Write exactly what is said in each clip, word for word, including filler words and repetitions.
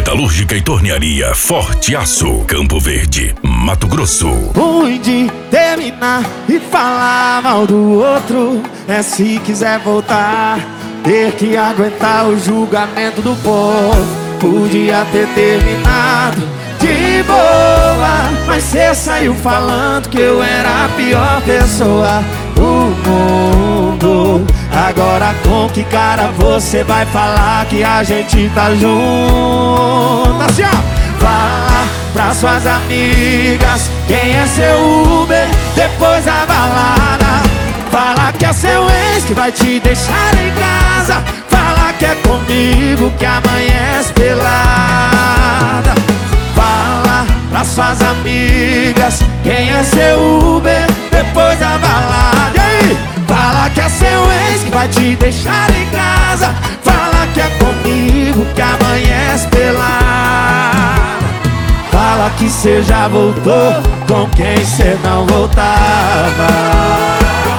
Metalúrgica e Tornearia Forte Aço, Campo Verde, Mato Grosso. Ruim de terminar e falar mal do outro é se quiser voltar, ter que aguentar o julgamento do povo. Podia ter terminado de boa, mas cê saiu falando que eu era a pior pessoa do mundo. Agora com que cara você vai falar que a gente tá junto? Assim, ó. Fala pra suas amigas quem é seu Uber depois da balada. Fala que é seu ex que vai te deixar em casa. Fala que é comigo que amanhece pelada. Fala pra suas amigas quem é seu Uber depois da balada. E aí? Fala que é seu ex que vai te deixar em casa. Fala que é comigo que amanhece pelada. Fala que cê já voltou com quem cê não voltava.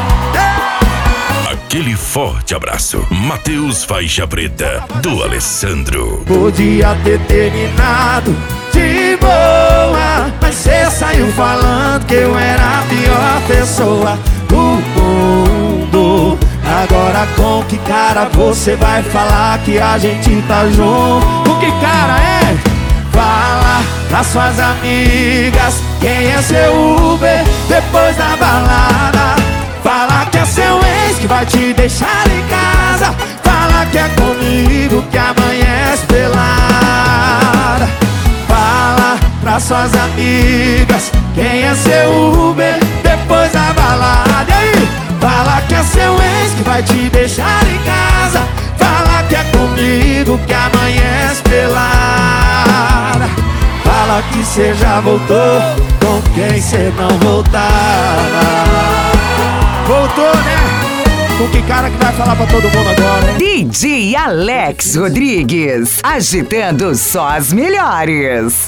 Aquele forte abraço. Matheus Faixa Preta, do Alessandro. Podia ter terminado de boa, mas cê saiu falando que eu era a pior pessoa do mundo. Agora com que cara você vai falar que a gente tá junto? Com que cara é? Fala pra suas amigas quem é seu Uber depois da balada. Fala que é seu ex que vai te deixar em casa. Fala que é comigo que amanhece pelada. Fala pra suas amigas quem é seu Uber depois da balada. E aí? Fala que é seu ex que vai te deixar em casa. Fala que é comigo que amanhece pelada. Fala que cê já voltou com quem cê não voltava. Voltou, né? Com que cara que vai falar pra todo mundo agora, hein? D J Alex Rodrigues, agitando só as melhores.